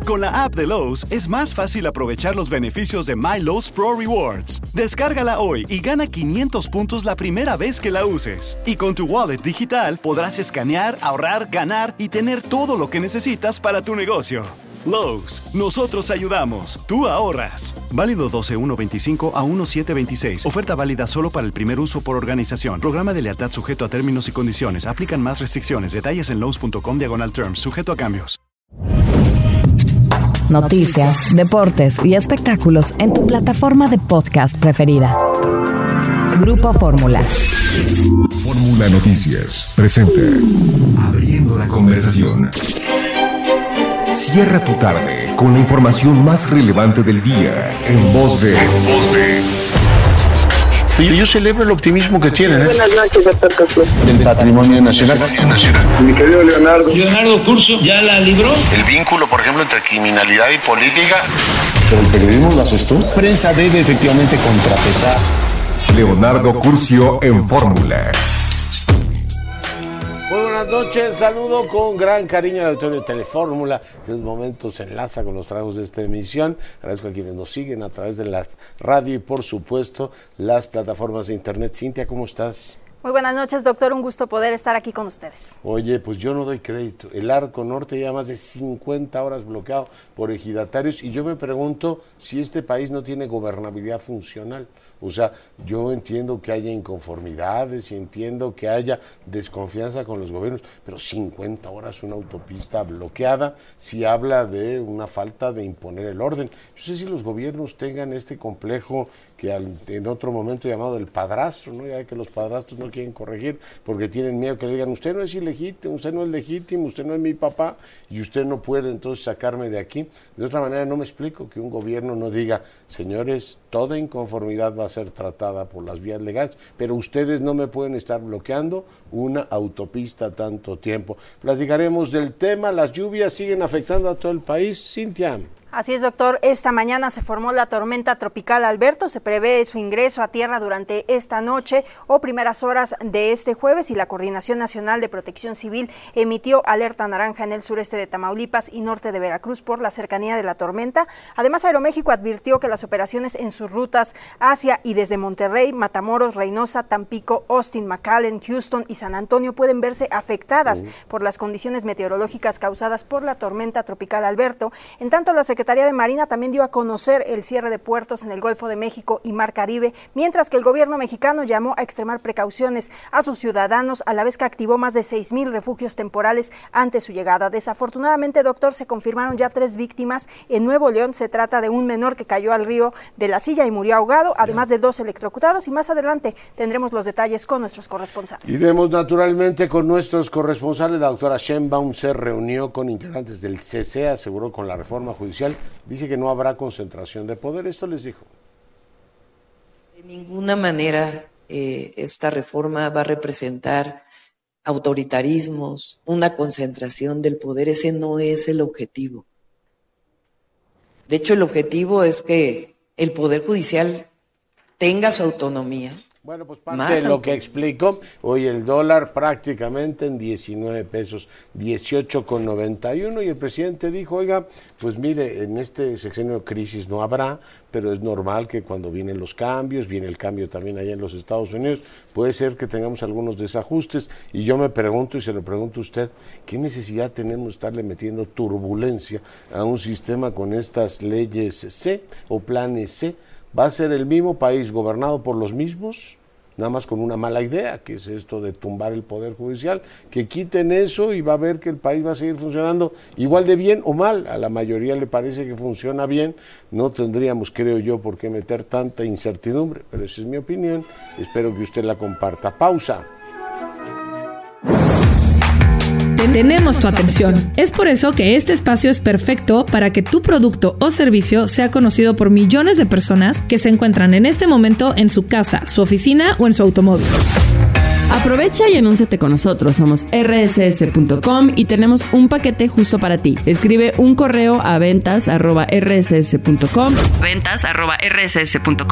Con la app de Lowe's es más fácil aprovechar los beneficios de My Lowe's Pro Rewards. Descárgala hoy y gana 500 puntos la primera vez que la uses. Y con tu wallet digital podrás escanear, ahorrar, ganar y tener todo lo que necesitas para tu negocio. Lowe's, nosotros ayudamos, tú ahorras. Válido 12/1/25 a 1/7/26. Oferta válida solo para el primer uso por organización. Programa de lealtad sujeto a términos y condiciones. Aplican más restricciones. Detalles en lowes.com/terms. Sujeto a cambios. Noticias, deportes y espectáculos en tu plataforma de podcast preferida. Grupo Fórmula. Fórmula Noticias presenta Abriendo la conversación. Cierra tu tarde con la información más relevante del día en voz de... Yo celebro el optimismo que tienen. Buenas noches, doctor Cosme. Del patrimonio nacional. Mi querido Leonardo. Leonardo Curcio ya la libró. El vínculo, por ejemplo, entre criminalidad y política. Pero el periodismo lo haces tú. La prensa debe efectivamente contrapesar. Leonardo Curcio en Fórmula. Muy buenas noches, saludo con gran cariño al auditorio de Telefórmula, que en estos momentos se enlaza con los trabajos de esta emisión. Agradezco a quienes nos siguen a través de la radio y por supuesto las plataformas de internet. Cintia, ¿cómo estás? Muy buenas noches, doctor, un gusto poder estar aquí con ustedes. Oye, pues yo no doy crédito. El Arco Norte lleva más de 50 horas bloqueado por ejidatarios y yo me pregunto si este país no tiene gobernabilidad funcional. O sea, yo entiendo que haya inconformidades y entiendo que haya desconfianza con los gobiernos, pero 50 horas una autopista bloqueada sí habla de una falta de imponer el orden. Yo sé si los gobiernos tengan este complejo que en otro momento llamado el padrastro, ¿no? Ya que los padrastros no quieren corregir porque tienen miedo que le digan, usted no es ilegítimo, usted no es legítimo, usted no es mi papá y usted no puede entonces sacarme de aquí. De otra manera no me explico que un gobierno no diga, señores, toda inconformidad va a ser tratada por las vías legales, pero ustedes no me pueden estar bloqueando una autopista tanto tiempo. Platicaremos del tema, las lluvias siguen afectando a todo el país. Cintia. Así es, doctor. Esta mañana se formó la tormenta tropical Alberto. Se prevé su ingreso a tierra durante esta noche o primeras horas de este jueves y la Coordinación Nacional de Protección Civil emitió alerta naranja en el sureste de Tamaulipas y norte de Veracruz por la cercanía de la tormenta. Además, Aeroméxico advirtió que las operaciones en sus rutas hacia y desde Monterrey, Matamoros, Reynosa, Tampico, Austin, McAllen, Houston y San Antonio pueden verse afectadas por las condiciones meteorológicas causadas por la tormenta tropical Alberto. En tanto, la Secretaría de Marina también dio a conocer el cierre de puertos en el Golfo de México y Mar Caribe, mientras que el gobierno mexicano llamó a extremar precauciones a sus ciudadanos, a la vez que activó más de 6,000 refugios temporales ante su llegada. Desafortunadamente, doctor, se confirmaron ya 3 víctimas. En Nuevo León se trata de un menor que cayó al río de la Silla y murió ahogado, además de 2 electrocutados, y más adelante tendremos los detalles con nuestros corresponsales. Iremos naturalmente con nuestros corresponsales. La doctora Sheinbaum se reunió con integrantes del CC, aseguró con la reforma judicial, dice que no habrá concentración de poder. Esto les dijo. De ninguna manera esta reforma va a representar autoritarismos, una concentración del poder. Ese no es el objetivo. De hecho, el objetivo es que el Poder Judicial tenga su autonomía. Bueno, pues parte de lo que explico, hoy el dólar prácticamente en 19 pesos, 18,91, y el presidente dijo, oiga, pues mire, en este sexenio de crisis no habrá, pero es normal que cuando vienen los cambios, viene el cambio también allá en los Estados Unidos, puede ser que tengamos algunos desajustes, y yo me pregunto, y se lo pregunto a usted, ¿qué necesidad tenemos de estarle metiendo turbulencia a un sistema con estas leyes C o planes C? ¿Va a ser el mismo país gobernado por los mismos? Nada más con una mala idea, que es esto de tumbar el Poder Judicial, que quiten eso y va a ver que el país va a seguir funcionando igual de bien o mal. A la mayoría le parece que funciona bien, no tendríamos, creo yo, por qué meter tanta incertidumbre, pero esa es mi opinión, espero que usted la comparta. Pausa. Tenemos tu atención. Es por eso que este espacio es perfecto para que tu producto o servicio sea conocido por millones de personas que se encuentran en este momento en su casa, su oficina o en su automóvil. Aprovecha y anúnciate con nosotros. Somos rss.com y tenemos un paquete justo para ti. Escribe un correo a ventas@rss.com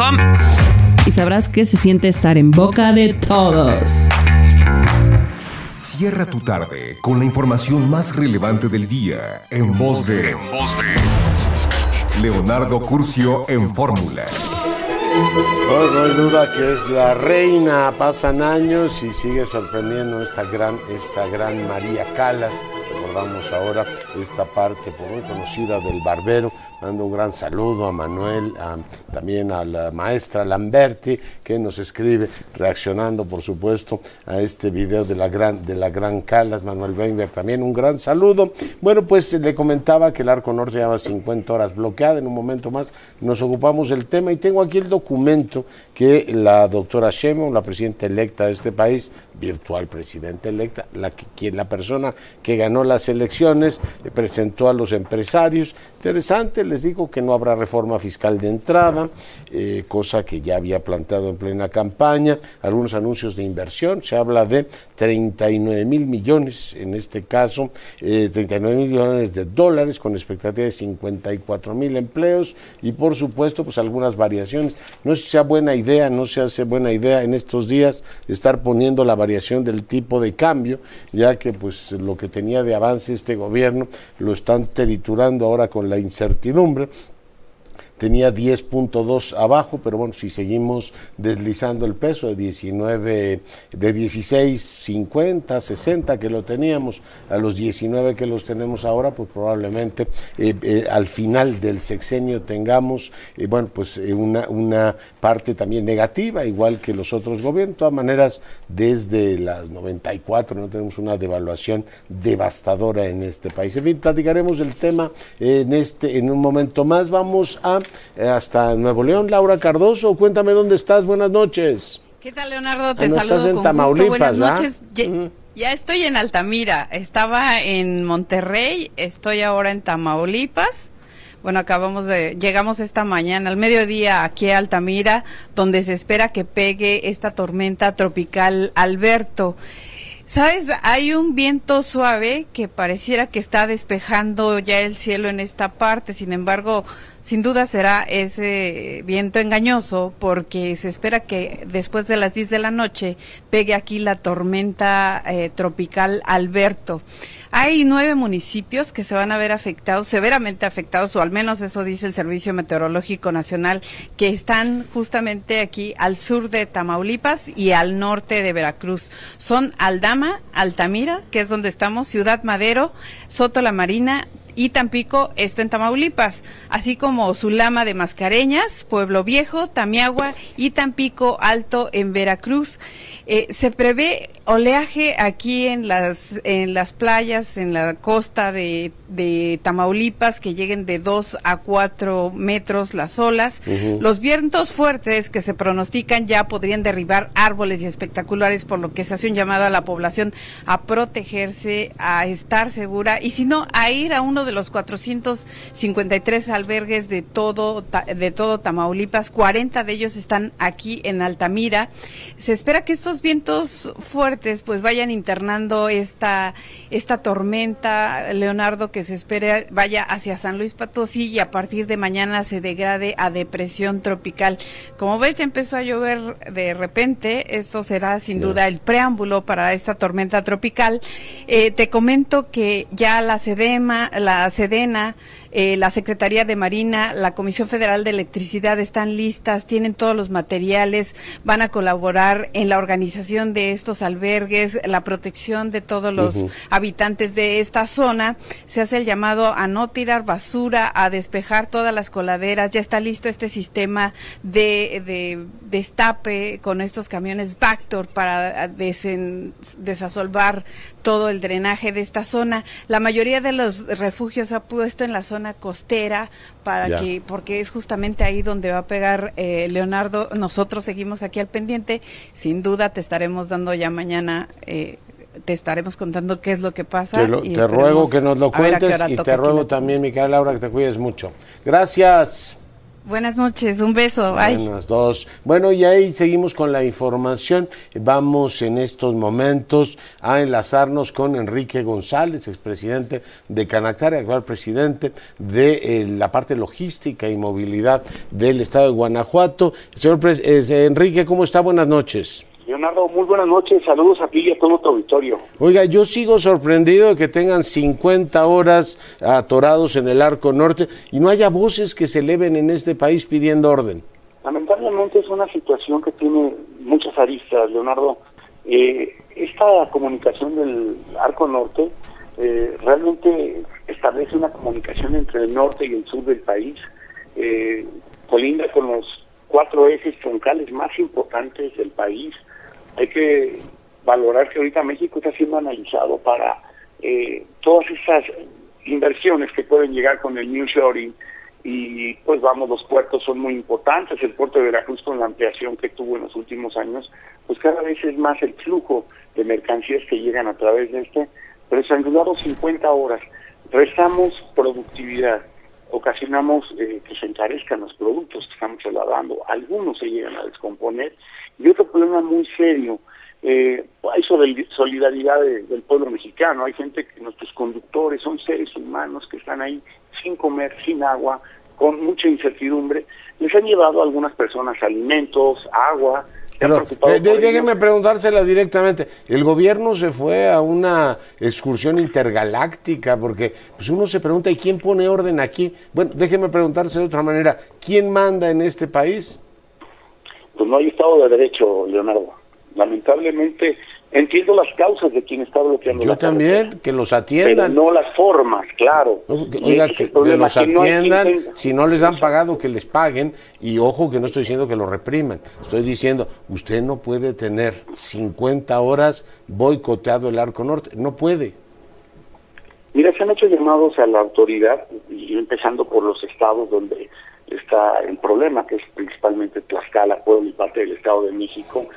y sabrás qué se siente estar en boca de todos. Cierra tu tarde con la información más relevante del día en voz de Leonardo Curcio en Fórmula. No hay duda que es la reina. Pasan años y sigue sorprendiendo esta gran María Callas. Recordamos ahora esta parte muy conocida del Barbero. Mando un gran saludo a Manuel, también a la maestra Lamberti, que nos escribe reaccionando, por supuesto, a este video de la gran Callas. Manuel Weinberg también un gran saludo. Bueno, pues le comentaba que el Arco Norte lleva 50 horas bloqueada. En un momento más nos ocupamos del tema y tengo aquí el documento que la doctora Sheinbaum, la presidenta electa de este país, virtual presidenta electa, la persona que ganó las elecciones, presentó a los empresarios. Interesante, les digo que no habrá reforma fiscal de entrada, cosa que ya había planteado en plena campaña. Algunos anuncios de inversión, se habla de 39 mil millones, en este caso 39 mil millones de dólares, con expectativa de 54 mil empleos y por supuesto pues algunas variaciones. No sé si sea buena idea, no se hace buena idea en estos días estar poniendo la variación del tipo de cambio, ya que pues lo que tenía de avance este gobierno lo están triturando ahora con la incertidumbre. Tenía 10.2 abajo, pero bueno, si seguimos deslizando el peso de 16.50, 60 que lo teníamos, a los 19 que los tenemos ahora, pues probablemente al final del sexenio tengamos, una parte también negativa, igual que los otros gobiernos. De todas maneras, desde las 94 no tenemos una devaluación devastadora en este país. En fin, platicaremos del tema en un momento más. Vamos hasta Nuevo León. Laura Cardoso, cuéntame dónde estás. Buenas noches. ¿Qué tal, Leonardo? Te no saludo estás en con Tamaulipas, gusto. Buenas ¿verdad? Noches. Ya estoy en Altamira. Estaba en Monterrey, estoy ahora en Tamaulipas. Bueno, llegamos esta mañana al mediodía aquí a Altamira, donde se espera que pegue esta tormenta tropical Alberto. ¿Sabes? Hay un viento suave que pareciera que está despejando ya el cielo en esta parte. Sin embargo, sin duda será ese viento engañoso, porque se espera que después de las 10 de la noche pegue aquí la tormenta tropical Alberto. Hay 9 municipios que se van a ver afectados, severamente afectados, o al menos eso dice el Servicio Meteorológico Nacional, que están justamente aquí al sur de Tamaulipas y al norte de Veracruz. Son Aldama, Altamira, que es donde estamos, Ciudad Madero, Soto la Marina y Tampico, esto en Tamaulipas, así como Sulama de Mascareñas, Pueblo Viejo, Tamiagua y Tampico Alto en Veracruz. Se prevé oleaje aquí en las playas, en la costa de Tamaulipas, que lleguen de 2 a 4 metros las olas. Los vientos fuertes que se pronostican ya podrían derribar árboles y espectaculares, por lo que se hace un llamado a la población a protegerse, a estar segura, y si no, a ir a uno de los 453 albergues de todo Tamaulipas. 40 de ellos están aquí en Altamira. Se espera que estos vientos fuertes pues vayan internando esta tormenta, Leonardo, que se espera vaya hacia San Luis Potosí y a partir de mañana se degrade a depresión tropical. Como ves, ya empezó a llover de repente. Esto será sin duda el preámbulo para esta tormenta tropical. Te comento que ya la Sedena, la Secretaría de Marina, la Comisión Federal de Electricidad están listas, tienen todos los materiales, van a colaborar en la organización de estos albergues, la protección de todos los habitantes de esta zona. Se hace el llamado a no tirar basura, a despejar todas las coladeras. Ya está listo este sistema de destape con estos camiones Vactor para desasolvar todo el drenaje de esta zona. La mayoría de los refugios se ha puesto en la zona costera porque es justamente ahí donde va a pegar, Leonardo. Nosotros seguimos aquí al pendiente. Sin duda te estaremos dando ya mañana, te estaremos contando qué es lo que pasa. Te ruego que nos lo cuentes y te ruego también, mi querida Laura, que te cuides mucho. Gracias. Buenas noches, un beso, bye. Buenas dos. Bueno, y ahí seguimos con la información. Vamos en estos momentos a enlazarnos con Enrique González, expresidente de Canactar, actual presidente de la parte logística y movilidad del estado de Guanajuato. Señor Enrique, ¿cómo está? Buenas noches. Leonardo, muy buenas noches, saludos a ti y a todo tu auditorio. Oiga, yo sigo sorprendido de que tengan 50 horas atorados en el Arco Norte y no haya voces que se eleven en este país pidiendo orden. Lamentablemente es una situación que tiene muchas aristas, Leonardo. Esta comunicación del Arco Norte realmente establece una comunicación entre el norte y el sur del país, colinda con los 4 ejes troncales más importantes del país. Hay que valorar que ahorita México está siendo analizado para todas esas inversiones que pueden llegar con el nearshoring y pues vamos, los puertos son muy importantes. El puerto de Veracruz, con la ampliación que tuvo en los últimos años, pues cada vez es más el flujo de mercancías que llegan a través de pero se han durado 50 horas, restamos productividad, ocasionamos que se encarezcan los productos que estamos elaborando, algunos se llegan a descomponer, y otro problema muy serio, hay solidaridad del pueblo mexicano, hay gente que nuestros conductores son seres humanos que están ahí sin comer, sin agua, con mucha incertidumbre, les han llevado a algunas personas alimentos, agua. Pero déjeme preguntársela directamente, ¿el gobierno se fue a una excursión intergaláctica? Porque pues uno se pregunta, ¿y quién pone orden aquí? Bueno, déjeme preguntarse de otra manera, ¿quién manda en este país? Pues no hay Estado de Derecho, Leonardo. Lamentablemente, entiendo las causas de quien está bloqueando. Yo también, que los atiendan. Pero no las formas, claro. Oiga, que los atiendan, si no les han pagado, que les paguen. Y ojo, que no estoy diciendo que lo repriman. Estoy diciendo, usted no puede tener 50 horas boicoteado el Arco Norte. No puede. Mira, se han hecho llamados a la autoridad, y empezando por los estados donde está el problema, que es principalmente Tlaxcala, Puebla y parte del Estado de México.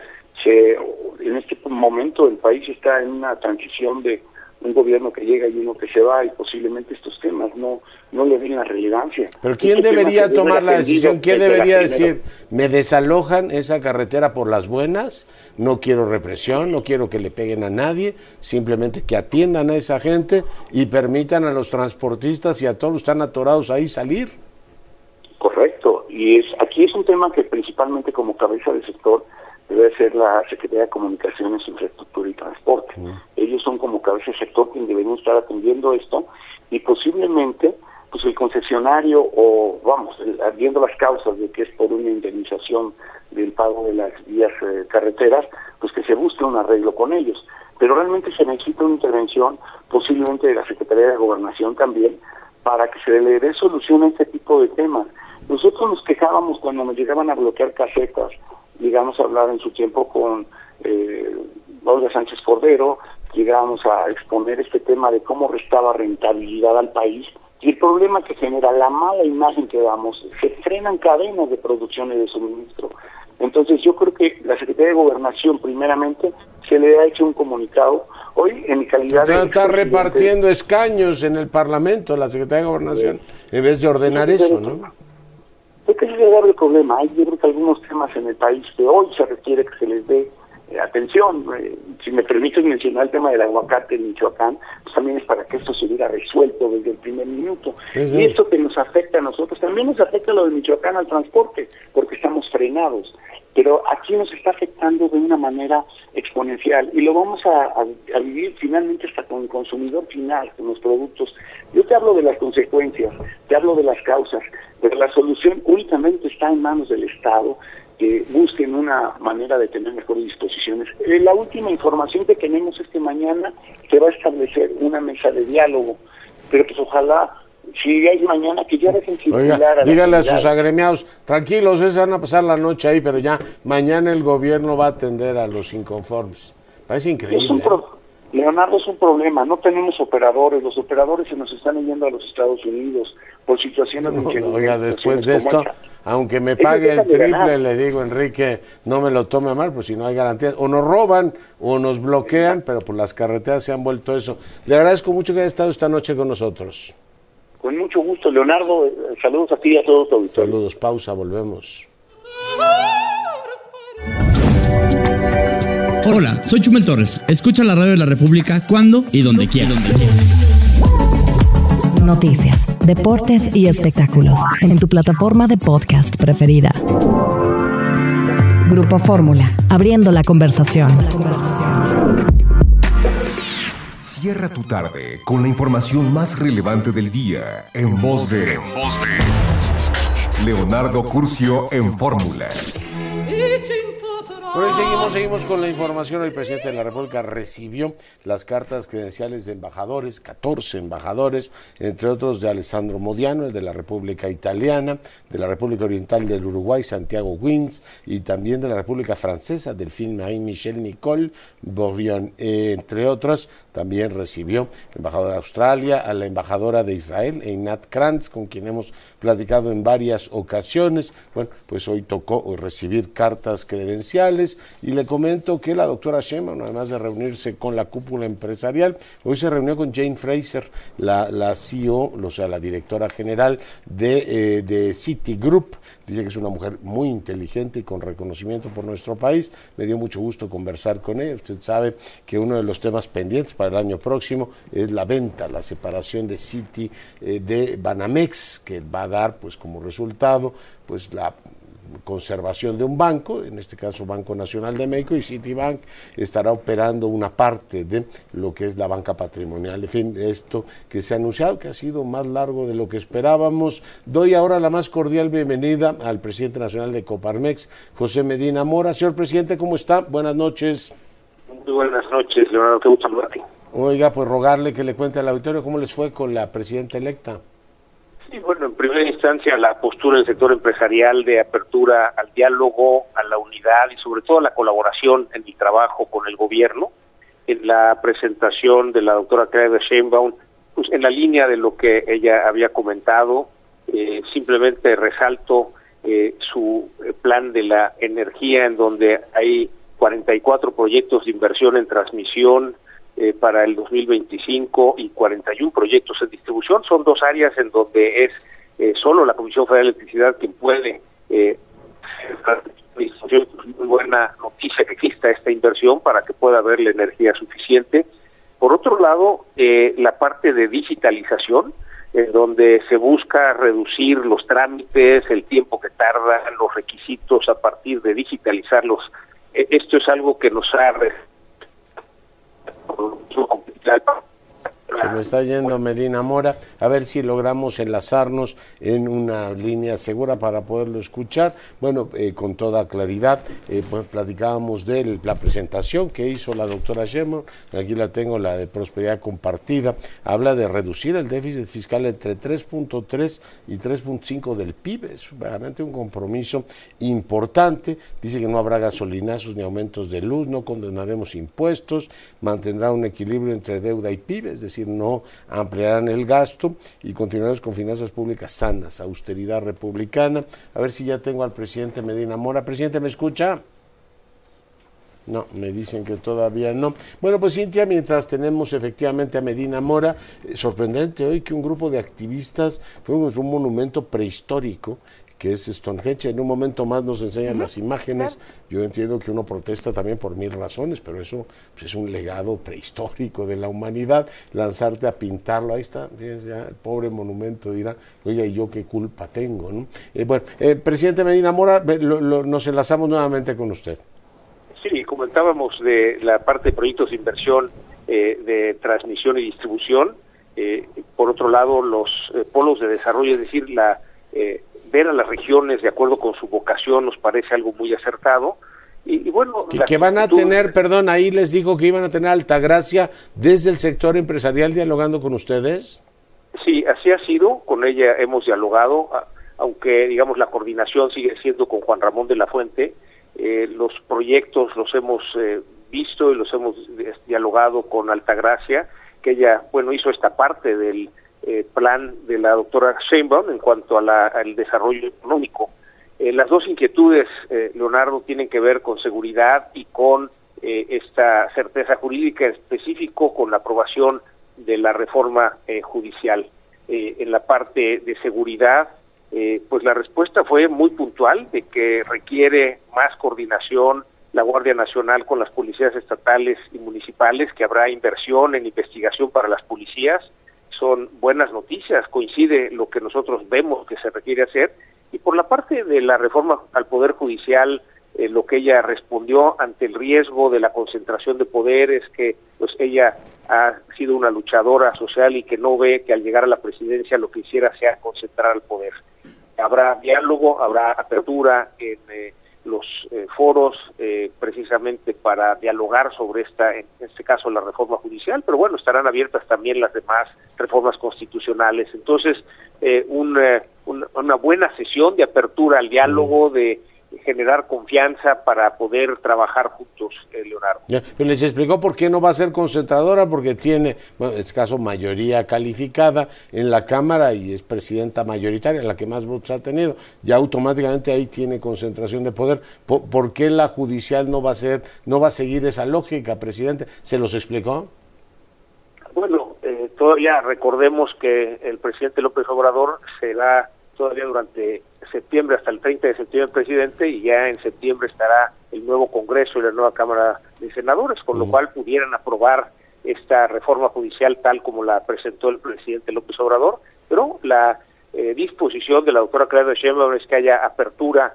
En este momento el país está en una transición de un gobierno que llega y uno que se va, y posiblemente estos temas no le den la relevancia. Pero ¿quién debería tomar la decisión? ¿Quién debería decir, me desalojan esa carretera por las buenas, no quiero represión, no quiero que le peguen a nadie, simplemente que atiendan a esa gente y permitan a los transportistas y a todos los que están atorados ahí salir? Correcto, y aquí es un tema que principalmente como cabeza de sector debe ser la Secretaría de Comunicaciones, Infraestructura y Transporte. Ellos son como cabeza de sector quien deberían estar atendiendo esto, y posiblemente pues el concesionario viendo las causas de que es por una indemnización del pago de las vías carreteras, pues que se busque un arreglo con ellos. Pero realmente se necesita una intervención, posiblemente de la Secretaría de Gobernación también, para que se le dé solución a este tipo de temas. Nosotros nos quejábamos cuando nos llegaban a bloquear casetas, llegamos a hablar en su tiempo con Olga Sánchez Cordero, llegamos a exponer este tema de cómo restaba rentabilidad al país, y el problema que genera la mala imagen que damos, se frenan cadenas de producción y de suministro. Entonces yo creo que la Secretaría de Gobernación primeramente se le ha hecho un comunicado. Hoy en mi calidad de... Está repartiendo escaños en el Parlamento la Secretaría de Gobernación, en vez de ordenar eso, ¿no? Es que ese es el problema. Hay, yo creo que algunos temas en el país que hoy se requiere que se les dé atención. Si me permites mencionar el tema del aguacate en Michoacán, pues también es para que esto se hubiera resuelto desde el primer minuto. Sí. Y esto que nos afecta a nosotros, también nos afecta lo de Michoacán al transporte, porque estamos frenados. Pero aquí nos está afectando de una manera exponencial, y lo vamos a vivir finalmente hasta con el consumidor final, con los productos. Yo te hablo de las consecuencias, te hablo de las causas, pero la solución únicamente está en manos del Estado, que busquen una manera de tener mejores disposiciones. La última información que tenemos es que mañana se va a establecer una mesa de diálogo, pero pues ojalá, si hay mañana, que ya dejen circular. Oiga, dígale a sus agremiados, tranquilos, se van a pasar la noche ahí, pero ya mañana el gobierno va a atender a los inconformes. Parece increíble. Leonardo, es un problema, no tenemos operadores, los operadores se nos están yendo a los Estados Unidos por situaciones de inseguridad. Oiga, después de esto, aunque me pague el triple, le digo, Enrique, no me lo tome mal, pues si no hay garantías, o nos roban o nos bloquean, pero pues las carreteras se han vuelto eso. Le agradezco mucho que haya estado esta noche con nosotros. Con mucho gusto, Leonardo, saludos a ti y a todos los auditores. Saludos, pausa, volvemos. Hola, soy Chumel Torres. Escucha la radio de la República cuando y donde quieras. Noticias, deportes y espectáculos en tu plataforma de podcast preferida. Grupo Fórmula, abriendo la conversación. Cierra tu tarde con la información más relevante del día en voz de Leonardo Curcio en Fórmula. Bueno, y seguimos con la información. El presidente de la República recibió las cartas credenciales de embajadores, 14 embajadores, entre otros de Alessandro Modiano, de la República Italiana, de la República Oriental del Uruguay, Santiago Wins, y también de la República Francesa, Delphine Marie-Michel Nicole Bourrion, entre otras. También recibió el embajador de Australia, a la embajadora de Israel, Einat Kranz, con quien hemos platicado en varias ocasiones. Bueno, pues hoy tocó recibir cartas credenciales. Y le comento que la doctora Sheinbaum, además de reunirse con la cúpula empresarial, hoy se reunió con Jane Fraser, la CEO, o sea, la directora general de Citigroup. Dice que es una mujer muy inteligente y con reconocimiento por nuestro país. Me dio mucho gusto conversar con ella. Usted sabe que uno de los temas pendientes para el año próximo es la venta, la separación de Citi de Banamex, que va a dar pues como resultado pues la conservación de un banco, en este caso Banco Nacional de México, y Citibank estará operando una parte de lo que es la banca patrimonial. En fin, esto que se ha anunciado, que ha sido más largo de lo que esperábamos. Doy ahora la más cordial bienvenida al presidente nacional de Coparmex, José Medina Mora. Señor presidente, ¿cómo está? Buenas noches. Muy buenas noches, Leonardo, qué gusto saludarte. Oiga, pues rogarle que le cuente al auditorio cómo les fue con la presidenta electa. Sí, bueno, en primera instancia la postura del sector empresarial de apertura al diálogo, a la unidad y sobre todo a la colaboración en el trabajo con el gobierno. En la presentación de la doctora Claudia Sheinbaum, pues en la línea de lo que ella había comentado, simplemente resalto su plan de la energía, en donde hay 44 proyectos de inversión en transmisión para el 2025 y 41 proyectos en distribución. Son dos áreas en donde es solo la Comisión Federal de Electricidad quien puede muy buena noticia que exista esta inversión para que pueda haber la energía suficiente. Por otro lado, la parte de digitalización, en donde se busca reducir los trámites, el tiempo que tardan, los requisitos a partir de digitalizarlos. Esto es algo que nos ha Se me está yendo Medina Mora, a ver si logramos enlazarnos en una línea segura para poderlo escuchar. Bueno, con toda claridad, pues platicábamos de la presentación que hizo la doctora Sheinbaum, aquí la tengo, la de Prosperidad Compartida, habla de reducir el déficit fiscal entre 3.3 y 3.5 del PIB, es realmente un compromiso importante. Dice que no habrá gasolinazos ni aumentos de luz, no condenaremos impuestos, mantendrá un equilibrio entre deuda y PIB, es decir, no ampliarán el gasto y continuaremos con finanzas públicas sanas, austeridad republicana. A ver si ya tengo al presidente Medina Mora. Presidente, ¿me escucha? No, me dicen que todavía no. Bueno, pues Cintia, mientras tenemos efectivamente a Medina Mora, sorprendente hoy que un grupo de activistas fue un monumento prehistórico que es Stonehenge. En un momento más nos enseñan las imágenes. Claro. Yo entiendo que uno protesta también por mil razones, pero eso pues, es un legado prehistórico de la humanidad. Lanzarte a pintarlo, ahí está, ya el pobre monumento dirá, oiga, ¿y yo qué culpa tengo? ¿No? Presidente Medina Mora, nos enlazamos nuevamente con usted. Sí, comentábamos de la parte de proyectos de inversión de transmisión y distribución. Por otro lado, los polos de desarrollo, es decir, ver a las regiones de acuerdo con su vocación nos parece algo muy acertado. Y bueno, que van a tener, perdón, ahí les digo que iban a tener Altagracia desde el sector empresarial dialogando con ustedes. Sí, así ha sido, con ella hemos dialogado, aunque digamos la coordinación sigue siendo con Juan Ramón de la Fuente. Los proyectos los hemos visto y los hemos dialogado con Altagracia, que ella, bueno, hizo esta parte del plan de la doctora Sheinbaum en cuanto al desarrollo económico. Las dos inquietudes, Leonardo, tienen que ver con seguridad y con esta certeza jurídica, en específico con la aprobación de la reforma judicial. En la parte de seguridad, pues la respuesta fue muy puntual, de que requiere más coordinación la Guardia Nacional con las policías estatales y municipales, que habrá inversión en investigación para las policías. Son buenas noticias, coincide lo que nosotros vemos que se requiere hacer. Y por la parte de la reforma al Poder Judicial, lo que ella respondió ante el riesgo de la concentración de poder es que pues ella ha sido una luchadora social y que no ve que al llegar a la presidencia lo que hiciera sea concentrar el poder. Habrá diálogo, habrá apertura en los foros precisamente para dialogar sobre en este caso la reforma judicial, pero bueno, estarán abiertas también las demás reformas constitucionales. Entonces, una buena sesión de apertura al diálogo, de generar confianza para poder trabajar juntos, Leonardo. Pero les explicó por qué no va a ser concentradora, porque tiene, bueno, en este caso, mayoría calificada en la Cámara y es presidenta mayoritaria, la que más votos ha tenido. Ya automáticamente ahí tiene concentración de poder. ¿Por qué la judicial no va a seguir esa lógica, presidente? ¿Se los explicó? Bueno, todavía recordemos que el presidente López Obrador será todavía durante septiembre, hasta el 30 de septiembre presidente, y ya en septiembre estará el nuevo Congreso y la nueva Cámara de Senadores, con lo cual pudieran aprobar esta reforma judicial tal como la presentó el presidente López Obrador, pero la disposición de la doctora Claudia Sheinbaum es que haya apertura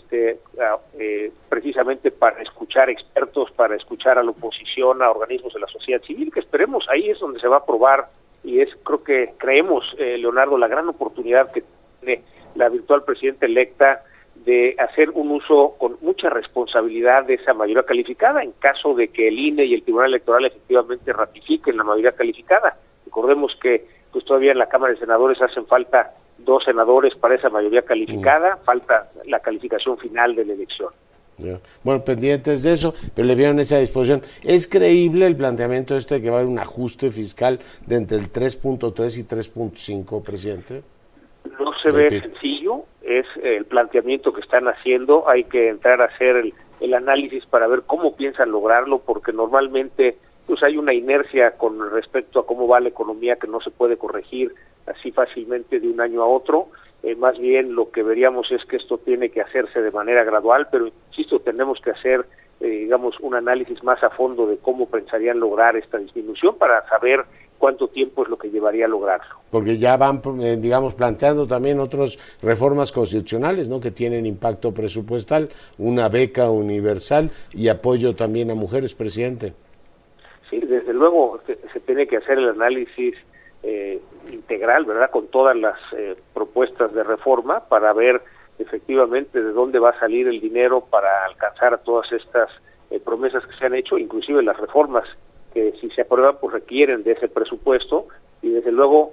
precisamente para escuchar expertos, para escuchar a la oposición, a organismos de la sociedad civil, que esperemos, ahí es donde se va a aprobar, y creemos, Leonardo, la gran oportunidad que tiene la virtual presidenta electa de hacer un uso con mucha responsabilidad de esa mayoría calificada en caso de que el INE y el Tribunal Electoral efectivamente ratifiquen la mayoría calificada. Recordemos que pues todavía en la Cámara de Senadores hacen falta 2 senadores para esa mayoría calificada, falta la calificación final de la elección. Bueno, pendientes de eso, pero le vieron esa disposición. ¿Es creíble el planteamiento de que va a haber un ajuste fiscal de entre el 3.3 y 3.5, presidente? No se ve sencillo, es el planteamiento que están haciendo, hay que entrar a hacer el análisis para ver cómo piensan lograrlo, porque normalmente pues hay una inercia con respecto a cómo va la economía que no se puede corregir así fácilmente de un año a otro. Más bien lo que veríamos es que esto tiene que hacerse de manera gradual, pero insisto, tenemos que hacer un análisis más a fondo de cómo pensarían lograr esta disminución para saber cuánto tiempo es lo que llevaría a lograrlo. Porque ya van, planteando también otras reformas constitucionales, ¿no?, que tienen impacto presupuestal, una beca universal y apoyo también a mujeres, presidente. Sí, desde luego se tiene que hacer el análisis integral, ¿verdad?, con todas las propuestas de reforma para ver efectivamente de dónde va a salir el dinero para alcanzar a todas estas promesas que se han hecho, inclusive las reformas que si se aprueban pues requieren de ese presupuesto, y desde luego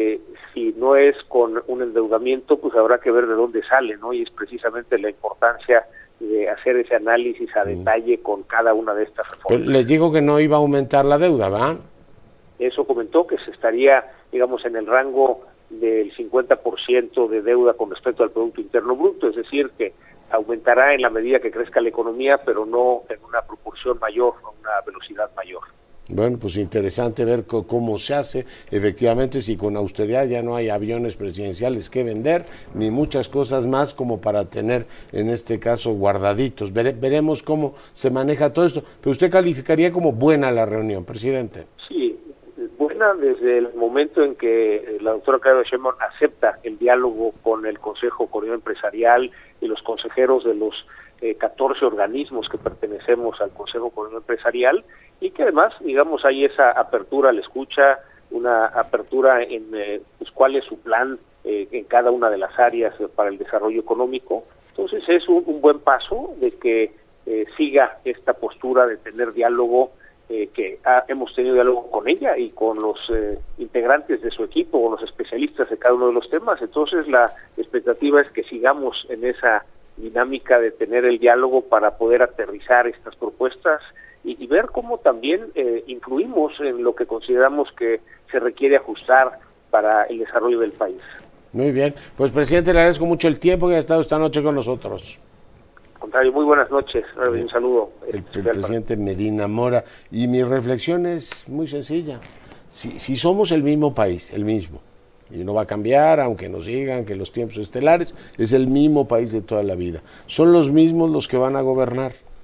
si no es con un endeudamiento pues habrá que ver de dónde sale, ¿no? Y es precisamente la importancia de hacer ese análisis a detalle con cada una de estas reformas. Pero les digo que no iba a aumentar la deuda, ¿va? Eso comentó que se estaría, en el rango del 50% de deuda con respecto al Producto Interno Bruto, es decir, que aumentará en la medida que crezca la economía, pero no en una proporción mayor, a una velocidad mayor. Bueno, pues interesante ver cómo se hace, efectivamente, si con austeridad ya no hay aviones presidenciales que vender, ni muchas cosas más como para tener, en este caso, guardaditos. Veremos cómo se maneja todo esto, pero usted calificaría como buena la reunión, presidente. Sí, buena desde el momento en que la doctora Claudia Sheinbaum acepta el diálogo con el Consejo Coordinador Empresarial y los consejeros de los 14 organismos que pertenecemos al Consejo Coordinador Empresarial, y que además, hay esa apertura a la escucha, una apertura en cuál es su plan en cada una de las áreas para el desarrollo económico. Entonces es un buen paso de que siga esta postura de tener diálogo, que hemos tenido diálogo con ella y con los integrantes de su equipo, con los especialistas de cada uno de los temas. Entonces la expectativa es que sigamos en esa dinámica de tener el diálogo para poder aterrizar estas propuestas y ver cómo también influimos en lo que consideramos que se requiere ajustar para el desarrollo del país. Muy bien, pues presidente, le agradezco mucho el tiempo que ha estado esta noche con nosotros. Al contrario, muy buenas noches, un saludo. El presidente Medina Mora, y mi reflexión es muy sencilla, si somos el mismo país, el mismo, y no va a cambiar, aunque nos digan que los tiempos estelares, es el mismo país de toda la vida, son los mismos los que van a gobernar.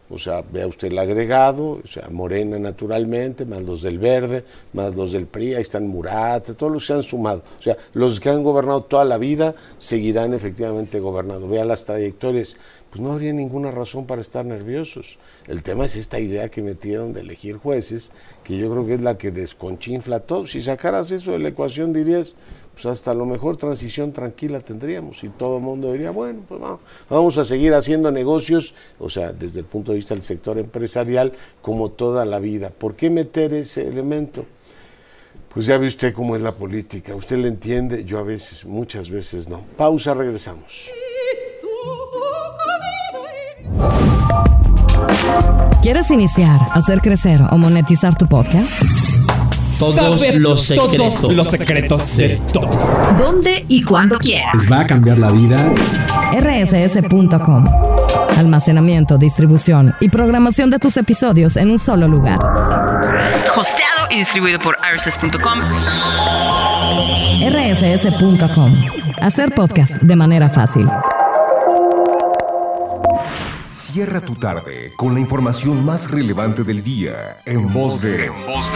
O sea, vea usted el agregado, o sea, Morena naturalmente, más los del Verde, más los del PRI, ahí están Murat, todos los que se han sumado. O sea, los que han gobernado toda la vida seguirán efectivamente gobernando. Vea las trayectorias, pues no habría ninguna razón para estar nerviosos. El tema es esta idea que metieron de elegir jueces, que yo creo que es la que desconchinfla todo. Si sacaras eso de la ecuación dirías, pues hasta a lo mejor transición tranquila tendríamos y todo el mundo diría, bueno, pues vamos a seguir haciendo negocios, o sea, desde el punto de vista del sector empresarial, como toda la vida. ¿Por qué meter ese elemento? Pues ya ve usted cómo es la política, usted le entiende, yo a veces, muchas veces no. Pausa, regresamos. ¿Quieres iniciar, hacer crecer o monetizar tu podcast? Todos los secretos de todos. ¿Dónde y cuándo quieras? Les va a cambiar la vida. rss.com. Almacenamiento, distribución y programación de tus episodios en un solo lugar. Hosteado y distribuido por rss.com. rss.com. Hacer podcast de manera fácil. Cierra tu tarde con la información más relevante del día en voz de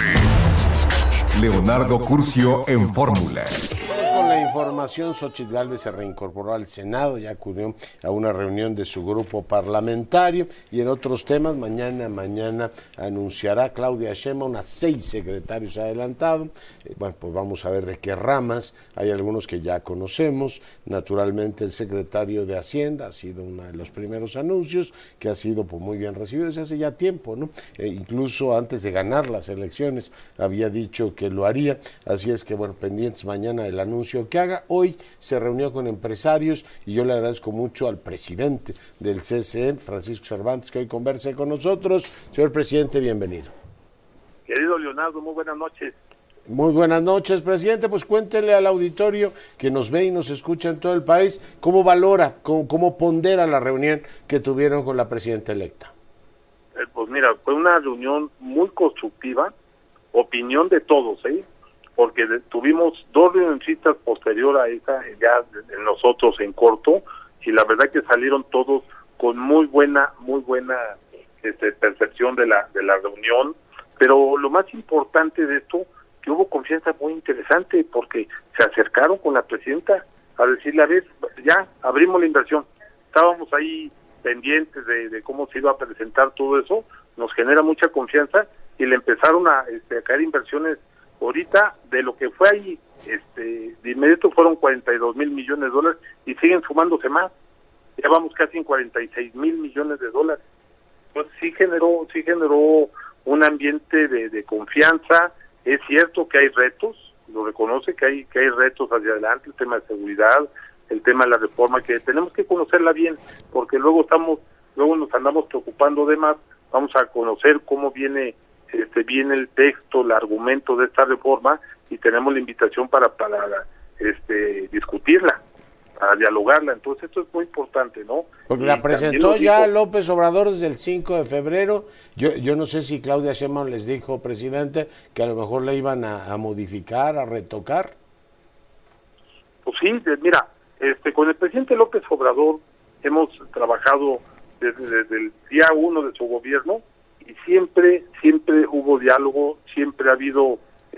Leonardo Curcio en Fórmula. Con la información, Xóchitl Gálvez se reincorporó al Senado, ya acudió a una reunión de su grupo parlamentario, y en otros temas, mañana anunciará Claudia Sheinbaum a 6 secretarios adelantados. Bueno, pues vamos a ver de qué ramas. Hay algunos que ya conocemos. Naturalmente el secretario de Hacienda ha sido uno de los primeros anuncios, que ha sido pues muy bien recibido desde hace ya tiempo, ¿no? Incluso antes de ganar las elecciones había dicho que lo haría, así es que bueno, pendientes mañana del anuncio que haga. Hoy se reunió con empresarios y yo le agradezco mucho al presidente del CCE, Francisco Cervantes, que hoy converse con nosotros. Señor presidente, bienvenido. Querido Leonardo, muy buenas noches. Muy buenas noches, presidente. Pues cuéntele al auditorio que nos ve y nos escucha en todo el país, ¿cómo valora, cómo pondera la reunión que tuvieron con la presidenta electa? Pues mira, fue una reunión muy constructiva, opinión de todos, porque tuvimos 2 reunioncitas posterior a esa, ya nosotros en corto, y la verdad que salieron todos con muy buena percepción de la reunión. Pero lo más importante de esto, que hubo confianza muy interesante, porque se acercaron con la presidenta a decirle, a ver, ya abrimos la inversión. Estábamos ahí pendientes de cómo se iba a presentar todo eso, nos genera mucha confianza, y le empezaron a caer inversiones ahorita de lo que fue ahí, de inmediato fueron 42 mil millones de dólares y siguen sumándose más. Ya vamos casi en 46 mil millones de dólares. Entonces sí generó un ambiente de confianza. Es cierto que hay retos, lo reconoce que hay retos hacia adelante, el tema de seguridad, el tema de la reforma, que tenemos que conocerla bien, porque luego nos andamos preocupando de más. Vamos a conocer cómo viene el texto, el argumento de esta reforma, y tenemos la invitación para discutirla, para dialogarla. Entonces esto es muy importante, ¿no? Porque la presentó ya López Obrador desde el 5 de febrero. Yo no sé si Claudia Sheinbaum les dijo, presidente, que a lo mejor la iban a modificar, a retocar. Pues sí, mira, con el presidente López Obrador hemos trabajado desde el día 1 de su gobierno, y siempre hubo diálogo, siempre ha habido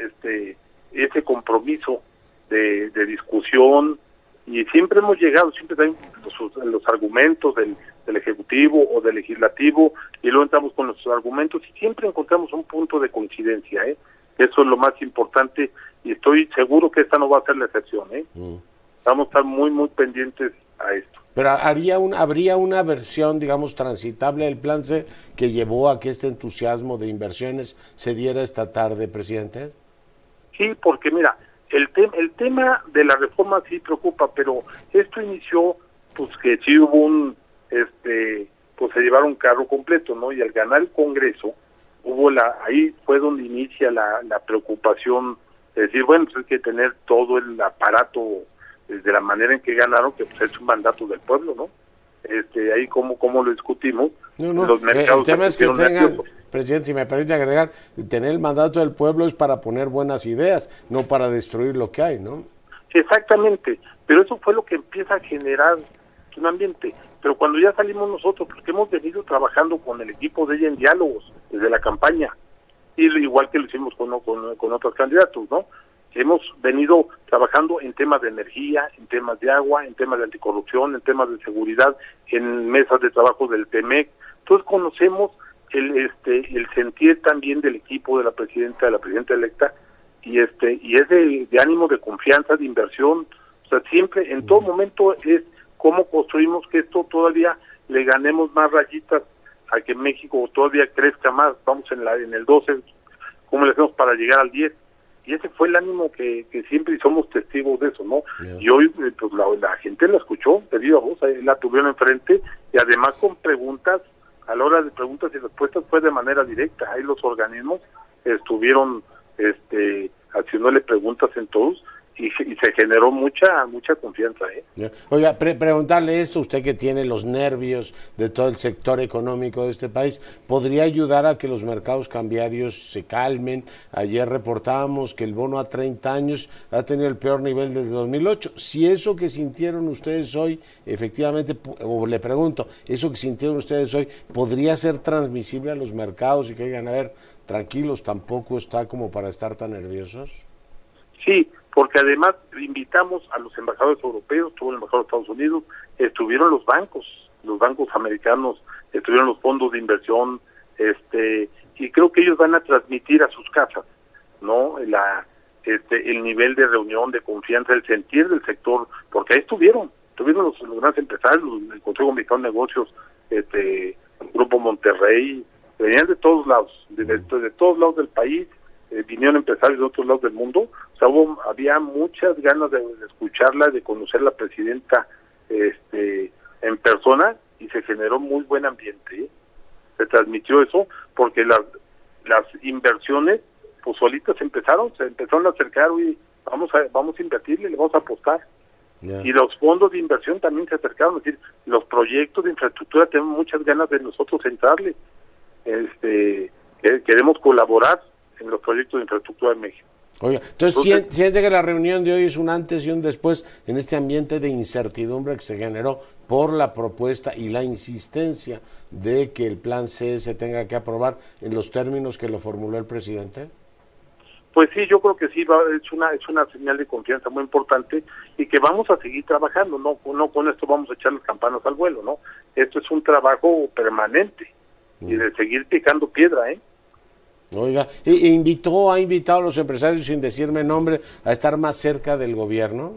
ese compromiso de discusión, y siempre hemos llegado, siempre hay los argumentos del Ejecutivo o del Legislativo, y luego entramos con nuestros argumentos y siempre encontramos un punto de coincidencia, Eso es lo más importante, y estoy seguro que esta no va a ser la excepción, Vamos a estar muy, muy pendientes a esto. Pero habría una versión, digamos, transitable del plan C que llevó a que este entusiasmo de inversiones se diera esta tarde, presidente. Sí, porque mira, el tema de la reforma sí preocupa, pero esto inició, pues que sí hubo pues se llevaron un carro completo, ¿no? Y al ganar el Congreso, ahí fue donde inicia la preocupación de decir, bueno, pues hay que tener todo el aparato de la manera en que ganaron, que pues es un mandato del pueblo, ¿no? Ahí cómo lo discutimos. Los mercados, el tema es que tengan, presidente, si me permite agregar, tener el mandato del pueblo es para poner buenas ideas, no para destruir lo que hay, ¿no? Exactamente, pero eso fue lo que empieza a generar un ambiente, pero cuando ya salimos nosotros, porque hemos venido trabajando con el equipo de ella en diálogos desde la campaña, y igual que lo hicimos con otros candidatos, ¿no? Hemos venido trabajando en temas de energía, en temas de agua, en temas de anticorrupción, en temas de seguridad, en mesas de trabajo del TEMEC. Entonces conocemos el sentir también del equipo de la presidenta electa, y es de ánimo, de confianza, de inversión. O sea, siempre, en todo momento, es cómo construimos que esto todavía le ganemos más rayitas a que México todavía crezca más. Vamos en el 12, cómo le hacemos para llegar al 10. Y ese fue el ánimo que siempre somos testigos de eso, ¿no? Yeah. Y hoy pues la gente la escuchó de viva voz, la tuvieron enfrente, y además con preguntas, a la hora de preguntas y respuestas fue de manera directa. Ahí los organismos estuvieron haciéndole preguntas en todos, y se generó mucha confianza. Yeah. Oiga, preguntarle esto, usted que tiene los nervios de todo el sector económico de este país, ¿podría ayudar a que los mercados cambiarios se calmen? Ayer reportábamos que el bono a 30 años ha tenido el peor nivel desde 2008. Si eso que sintieron ustedes hoy, efectivamente, o le pregunto, eso que sintieron ustedes hoy, ¿podría ser transmisible a los mercados y que digan, a ver, tranquilos, tampoco está como para estar tan nerviosos? Sí, porque además invitamos a los embajadores europeos, estuvo el embajador de Estados Unidos, estuvieron los bancos americanos, estuvieron los fondos de inversión, y creo que ellos van a transmitir a sus casas, ¿no? El nivel de reunión, de confianza, el sentir del sector, porque ahí estuvieron los grandes empresarios, el Consejo Mexicano de Negocios, el Grupo Monterrey, venían de todos lados, de todos lados del país. Vinieron empresarios de otros lados del mundo. O sea, había muchas ganas de escucharla, de conocer a la presidenta en persona, y se generó muy buen ambiente. Se transmitió eso porque las inversiones pues solitas se empezaron a acercar, y vamos a invertirle, le vamos a apostar. Yeah. Y los fondos de inversión también se acercaron, es decir, los proyectos de infraestructura tenemos muchas ganas de nosotros entrarle. Queremos colaborar en los proyectos de infraestructura de México. Oiga, entonces siente que la reunión de hoy es un antes y un después en este ambiente de incertidumbre que se generó por la propuesta y la insistencia de que el plan C se tenga que aprobar en los términos que lo formuló el presidente. Pues sí, yo creo que sí, es una señal de confianza muy importante, y que vamos a seguir trabajando, no con esto vamos a echar las campanas al vuelo, ¿no? Esto es un trabajo permanente y de seguir picando piedra, Oiga, ha invitado a los empresarios, sin decirme nombre, a estar más cerca del gobierno.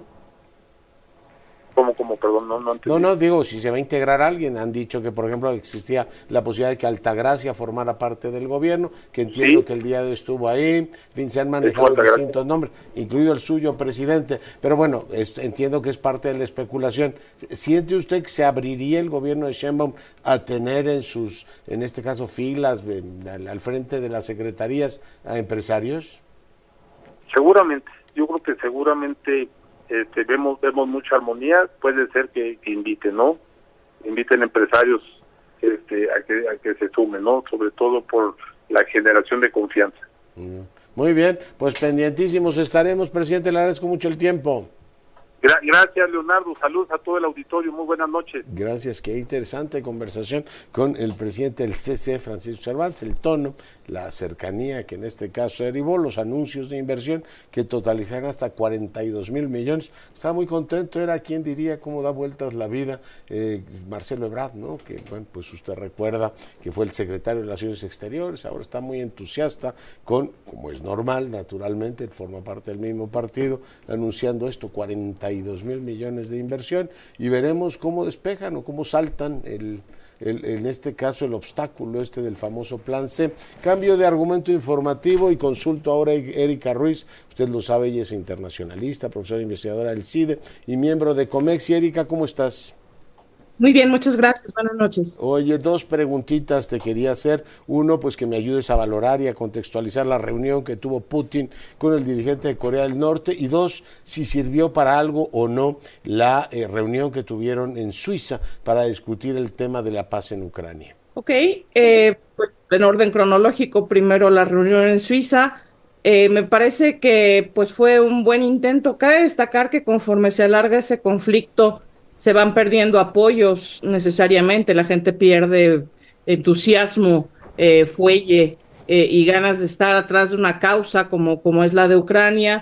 ¿Cómo? Perdón, no entendí. No, digo, si se va a integrar alguien. Han dicho que, por ejemplo, existía la posibilidad de que Altagracia formara parte del gobierno, que entiendo que el día de hoy estuvo ahí. En fin, se han manejado distintos nombres, incluido el suyo, presidente. Pero bueno, entiendo que es parte de la especulación. ¿Siente usted que se abriría el gobierno de Sheinbaum a tener en este caso, filas al frente de las secretarías a empresarios? Seguramente. Yo creo que seguramente vemos mucha armonía. Puede ser que inviten empresarios a que se sumen, ¿no? Sobre todo por la generación de confianza. Muy bien, pues pendientísimos estaremos, presidente, le agradezco mucho el tiempo. Gracias, Leonardo. Saludos a todo el auditorio. Muy buenas noches. Gracias. Qué interesante conversación con el presidente del CCE, Francisco Cervantes. El tono, la cercanía que en este caso derivó, los anuncios de inversión que totalizaron hasta 42 mil millones. Estaba muy contento. Era quien diría cómo da vueltas la vida. Marcelo Ebrard, ¿no? Que, bueno, pues usted recuerda que fue el secretario de Relaciones Exteriores. Ahora está muy entusiasta como es normal, naturalmente, él forma parte del mismo partido, anunciando esto, 42 mil millones de inversión, y veremos cómo despejan o cómo saltan en este caso el obstáculo del famoso plan C. Cambio de argumento informativo y consulto ahora a Erika Ruiz. Usted lo sabe, ella es internacionalista, profesora investigadora del CIDE y miembro de Comex. Y Erika, ¿cómo estás? Muy bien, muchas gracias. Buenas noches. Oye, dos preguntitas te quería hacer. Uno, pues que me ayudes a valorar y a contextualizar la reunión que tuvo Putin con el dirigente de Corea del Norte. Y dos, si sirvió para algo o no la reunión que tuvieron en Suiza para discutir el tema de la paz en Ucrania. Ok, pues en orden cronológico, primero la reunión en Suiza. Me parece que pues fue un buen intento. Cabe destacar que conforme se alarga ese conflicto se van perdiendo apoyos necesariamente, la gente pierde entusiasmo, fuelle y ganas de estar atrás de una causa como es la de Ucrania.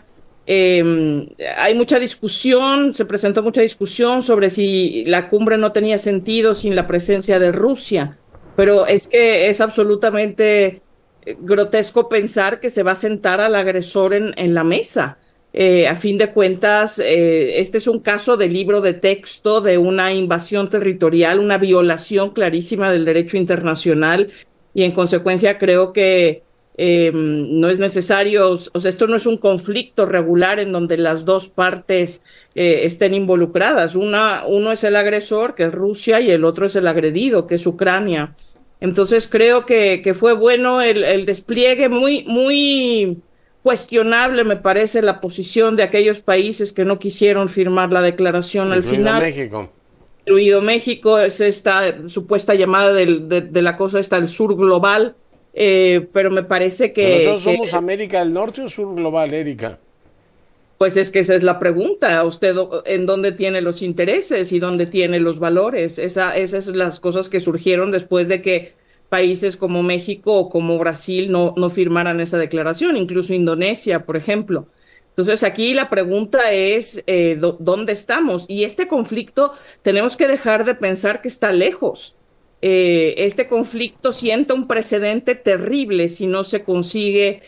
Hay mucha discusión, se presentó mucha discusión sobre si la cumbre no tenía sentido sin la presencia de Rusia, pero es que es absolutamente grotesco pensar que se va a sentar al agresor en la mesa. A fin de cuentas, este es un caso de libro de texto de una invasión territorial, una violación clarísima del derecho internacional, y en consecuencia creo que no es necesario, o sea, esto no es un conflicto regular en donde las dos partes estén involucradas. Uno es el agresor, que es Rusia, y el otro es el agredido, que es Ucrania. Entonces creo que fue bueno el despliegue, muy cuestionable me parece la posición de aquellos países que no quisieron firmar la declaración al final. México. Incluido México, es esta supuesta llamada de la cosa esta del sur global, pero me parece que... ¿Nosotros somos América del Norte o sur global, Erika? Pues es que esa es la pregunta, usted en dónde tiene los intereses y dónde tiene los valores. Esas son las cosas que surgieron después de que países como México o como Brasil no firmaran esa declaración, incluso Indonesia, por ejemplo. Entonces aquí la pregunta es ¿dónde estamos? Y este conflicto tenemos que dejar de pensar que está lejos. Este conflicto sienta un precedente terrible si no se consigue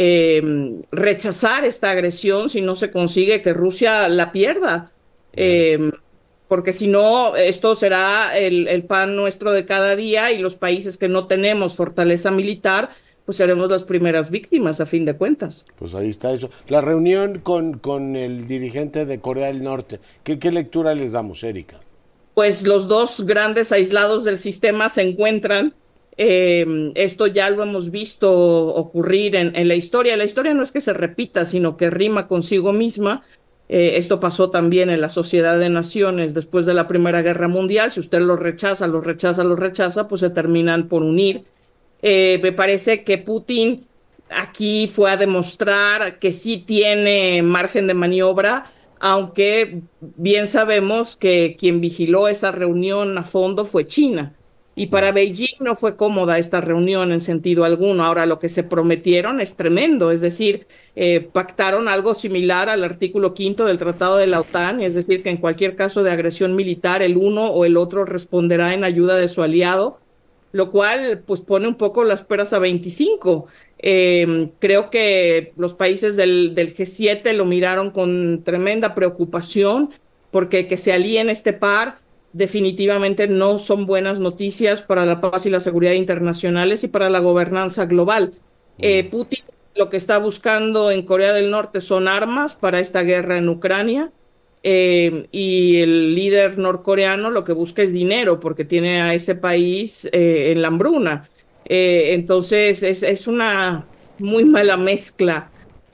rechazar esta agresión, si no se consigue que Rusia la pierda. Porque si no, esto será el pan nuestro de cada día, y los países que no tenemos fortaleza militar, pues seremos las primeras víctimas, a fin de cuentas. Pues ahí está eso. La reunión con el dirigente de Corea del Norte, ¿qué lectura les damos, Erika? Pues los dos grandes aislados del sistema se encuentran. Esto ya lo hemos visto ocurrir en la historia. La historia no es que se repita, sino que rima consigo misma. Esto pasó también en la Sociedad de Naciones después de la Primera Guerra Mundial. Si usted los rechaza, pues se terminan por unir. Me parece que Putin aquí fue a demostrar que sí tiene margen de maniobra, aunque bien sabemos que quien vigiló esa reunión a fondo fue China. Y para Beijing no fue cómoda esta reunión en sentido alguno. Ahora, lo que se prometieron es tremendo, es decir, pactaron algo similar al artículo 5 del Tratado de la OTAN, es decir, que en cualquier caso de agresión militar, el uno o el otro responderá en ayuda de su aliado, lo cual pues pone un poco las peras a 25. Creo que los países del G7 lo miraron con tremenda preocupación, porque que se alíen este par definitivamente no son buenas noticias para la paz y la seguridad internacionales y para la gobernanza global. Putin lo que está buscando en Corea del Norte son armas para esta guerra en Ucrania, y el líder norcoreano lo que busca es dinero, porque tiene a ese país en la hambruna. Entonces es una muy mala mezcla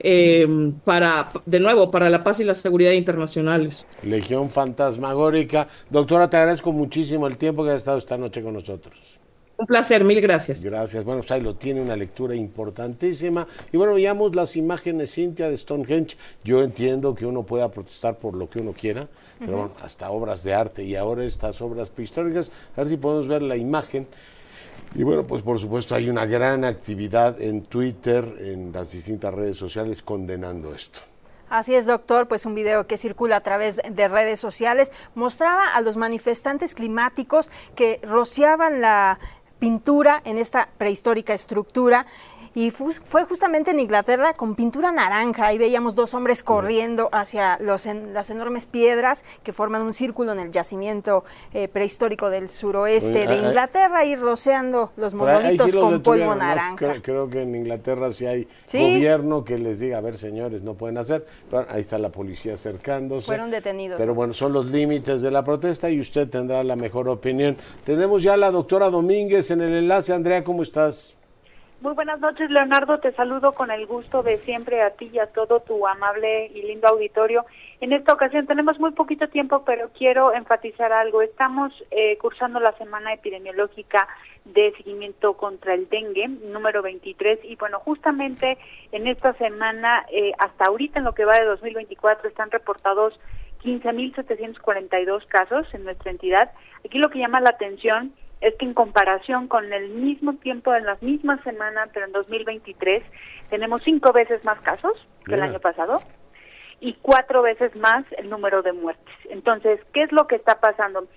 para la paz y la seguridad internacionales. Legión fantasmagórica. Doctora, te agradezco muchísimo el tiempo que has estado esta noche con nosotros. Un placer, mil gracias. Gracias. Bueno, pues ahí lo tiene, una lectura importantísima. Y bueno, veamos las imágenes, Cintia, de Stonehenge. Yo entiendo que uno pueda protestar por lo que uno quiera, pero bueno, hasta obras de arte y ahora estas obras prehistóricas. A ver si podemos ver la imagen. Y bueno, pues por supuesto hay una gran actividad en Twitter, en las distintas redes sociales, condenando esto. Así es, doctor, pues un video que circula a través de redes sociales mostraba a los manifestantes climáticos que rociaban la pintura en esta prehistórica estructura, y fue justamente en Inglaterra con pintura naranja. Ahí veíamos dos hombres corriendo hacia las enormes piedras que forman un círculo en el yacimiento prehistórico del suroeste de Inglaterra, y rociando los monolitos con polvo naranja. ¿no? Creo que en Inglaterra sí hay gobierno que les diga, a ver, señores, no pueden hacer. Pero ahí está la policía acercándose. Fueron detenidos. Pero bueno, son los límites de la protesta y usted tendrá la mejor opinión. Tenemos ya a la doctora Domínguez en el enlace. Andrea, ¿cómo estás? Muy buenas noches, Leonardo. Te saludo con el gusto de siempre a ti y a todo tu amable y lindo auditorio. En esta ocasión tenemos muy poquito tiempo, pero quiero enfatizar algo. Estamos cursando la semana epidemiológica de seguimiento contra el dengue, número 23, y bueno, justamente en esta semana, hasta ahorita en lo que va de 2024, están reportados 15.742 casos en nuestra entidad. Aquí lo que llama la atención es que en comparación con el mismo tiempo en la misma semana, pero en 2023, tenemos 5 veces más casos que el año pasado y 4 veces más el número de muertes. Entonces, ¿qué es lo que está pasando?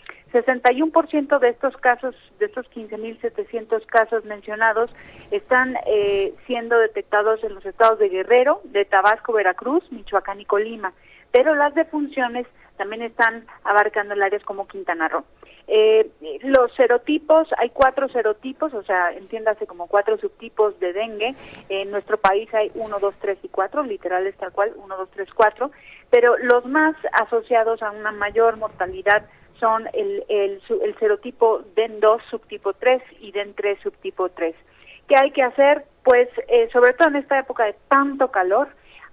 61% de estos casos, de estos 15.700 casos mencionados, están siendo detectados en los estados de Guerrero, de Tabasco, Veracruz, Michoacán y Colima, pero las defunciones también están abarcando el áreas como Quintana Roo. Los serotipos, hay 4 serotipos, o sea, entiéndase como 4 subtipos de dengue. En nuestro país hay 1, 2, 3 y 4, literal es tal cual, 1, 2, 3, 4, pero los más asociados a una mayor mortalidad son el serotipo DEN2 subtipo 3 y DEN3 subtipo 3. ¿Qué hay que hacer? Pues sobre todo en esta época de tanto calor,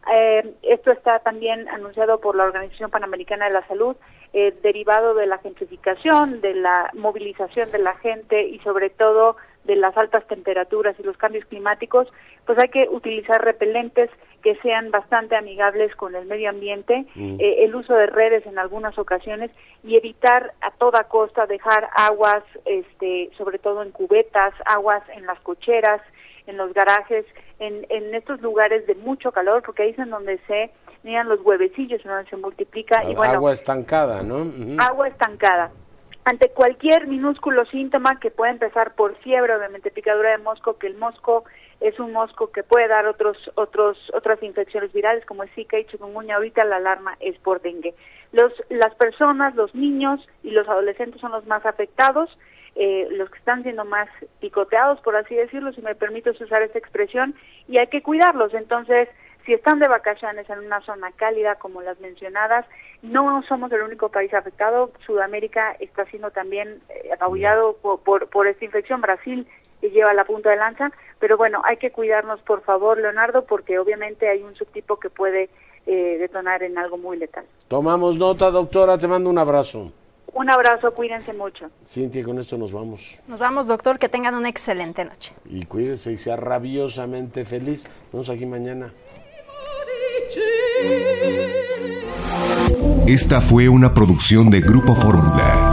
esto está también anunciado por la Organización Panamericana de la Salud, derivado de la gentrificación, de la movilización de la gente y sobre todo de las altas temperaturas y los cambios climáticos, pues hay que utilizar repelentes que sean bastante amigables con el medio ambiente, el uso de redes en algunas ocasiones y evitar a toda costa dejar aguas, sobre todo en cubetas, aguas en las cocheras, en los garajes, en estos lugares de mucho calor, porque ahí es en donde se miran los huevecillos, donde se multiplica. Y bueno, agua estancada, ¿no? Agua estancada. Ante cualquier minúsculo síntoma que puede empezar por fiebre, obviamente picadura de mosco, que el mosco es un mosco que puede dar otras infecciones virales como el Zika y chikungunya, ahorita la alarma es por dengue. Las personas, los niños y los adolescentes son los más afectados, los que están siendo más picoteados, por así decirlo, si me permito usar esta expresión, y hay que cuidarlos. Entonces, si están de vacaciones en una zona cálida como las mencionadas, no somos el único país afectado. Sudamérica está siendo también apabullado por esta infección. Brasil lleva la punta de lanza, pero bueno, hay que cuidarnos, por favor, Leonardo, porque obviamente hay un subtipo que puede detonar en algo muy letal. Tomamos nota, doctora, te mando un abrazo. Un abrazo, cuídense mucho. Cintia, con esto nos vamos. Nos vamos, doctor, que tengan una excelente noche. Y cuídese y sea rabiosamente feliz. Nos vemos aquí mañana. Esta fue una producción de Grupo Fórmula.